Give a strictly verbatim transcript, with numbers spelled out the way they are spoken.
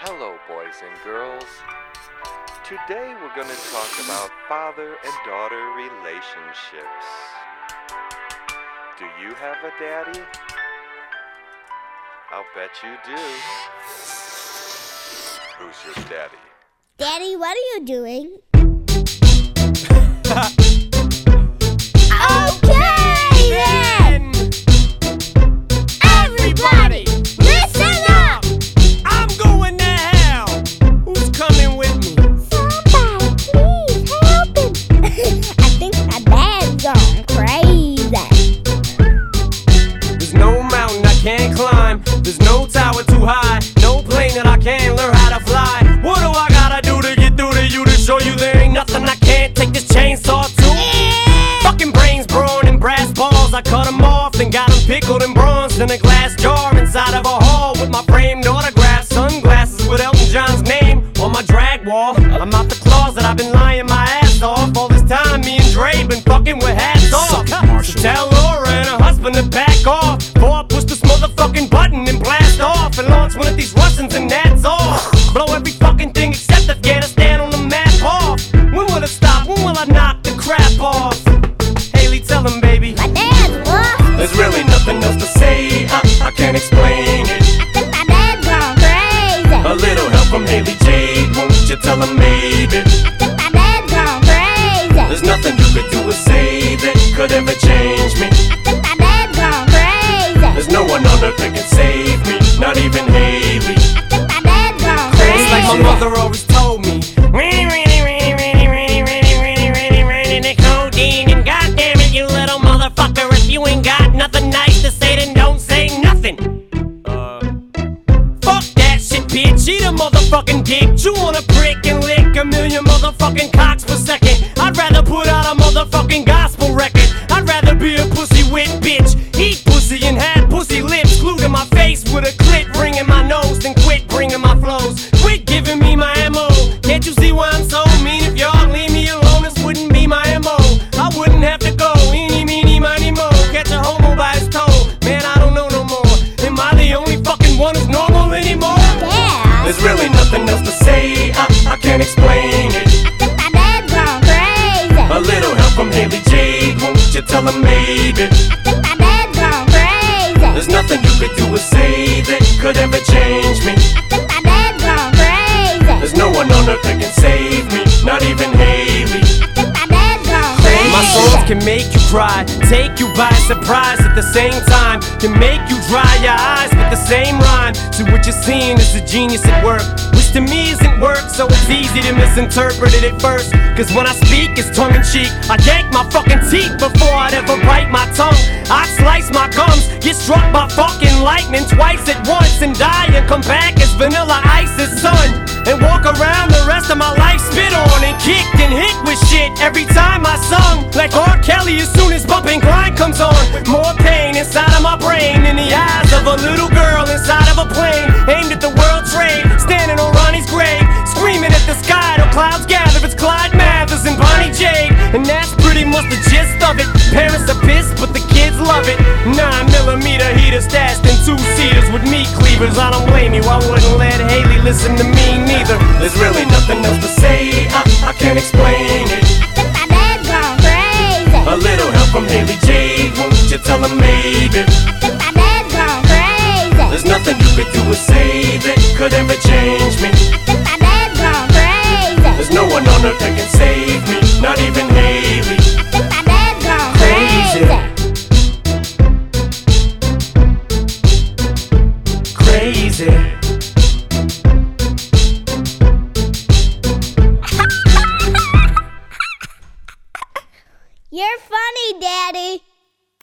Hello, boys and girls. Today we're going to talk about father and daughter relationships. Do you have a daddy? I'll bet you do. Who's your daddy? Daddy, what are you doing? Okay then! Everybody, listen up! I'm going to hell! Who's coming with me? Somebody, please help him! I think my dad's gone crazy. There's no mountain I can't climb. There's no tower too high. No plane that I can't learn how to fly. What do I gotta do to get through to you to show you there ain't nothing I can't take this chainsaw to? Fucking brains, brawn, and brass balls. I cut them off and got them pickled and bronzed in a glass jar inside of a hall with my framed autographs, sunglasses with Elton John's name on my drag wall. I'm out the closet, I've been lying my ass off. All this time, me and Dre been fucking with hats off. So tell Laura and her husband to back off, before I push this motherfucking button and blast off and launch one of these Russians and that's off. Blow every fucking thing except Afghanistan on the map off. When will it stop? When will I knock the crap off? Haley, tell him, baby. My dad's lost. There's really nothing else to say. I, I can't explain it. I think my dad's gone crazy. A little help from Haley Jade, won't you tell him maybe? I think my dad's gone crazy. There's nothing you could do or say that could ever change me. I think my dad's gone crazy. There's no one on earth that can save me, not even Haley. I think my dad's gone crazy. It's like my mother always told me. Really, really, really, really, really, really, really, really, really, the codeine. And goddamn it, you little motherfucker, if you ain't got nothing nice to say, then don't say nothing. Uh, fuck that shit, bitch. Eat a motherfucking dick. Chew on a prick and lick a million motherfucking cocks per second. I'd rather put out a motherfucking gospel record. I'd rather be a pussy whip bitch. Eat pussy and have pussy lips glued to my face with a clit ring in my nose. Then quit bringing my flows. Quit giving me my M O. Can't you see why I'm so mean? If y'all leave me alone, this wouldn't be my M O. I wouldn't have to go. Eeny, meeny, miny, mo. Catch a homo by his toe. Man, I don't know no more. Am I the only fucking one who's normal anymore? Yeah. There's really nothing else to say. I, I can't explain it. I think my dad's gone crazy. A little help from Haley Jade, won't you tell him maybe? I think my dad's gone crazy. There's nothing you could do or say that could ever change me. I think my dad's gone crazy. There's no one on earth that can save me, not even Haley. I think my dad's gone crazy. My songs can make you cry, take you by surprise at the same time. Can make you dry your eyes with the same rhyme. So what you're seeing is a genius at work, which to me isn't work, so it's easy to misinterpret it at first. Cause when I speak, it's tongue in cheek. I yank my fucking teeth before I'd ever bite my tongue. I slice my gums, get struck by fucking lightning twice at once, and die and come back as Vanilla Ice's son. And walk around the rest of my life spit on and kicked and hit with shit every time I sung. Like R. Kelly as soon as bumping grind comes on. More pain inside of my brain than the eyes of a little girl inside of a plane aimed at the World Trade, standing on Ronnie's grave, screaming at the sky till clouds gather. It's Clyde Mathers and Bonnie Jade, and that's pretty much the gist of it. Parents are pissed, but the kids love it. Nine millimeter heater stashed in two seaters with meat cleavers. I don't blame you, I wouldn't let Haley listen to me neither. There's really nothing else to say, I, I can't explain it. I think my dad's gone crazy. A little help from Haley Jade, won't you tell him maybe? I think my dad's gone crazy. There's nothing you could do or say that could ever change me.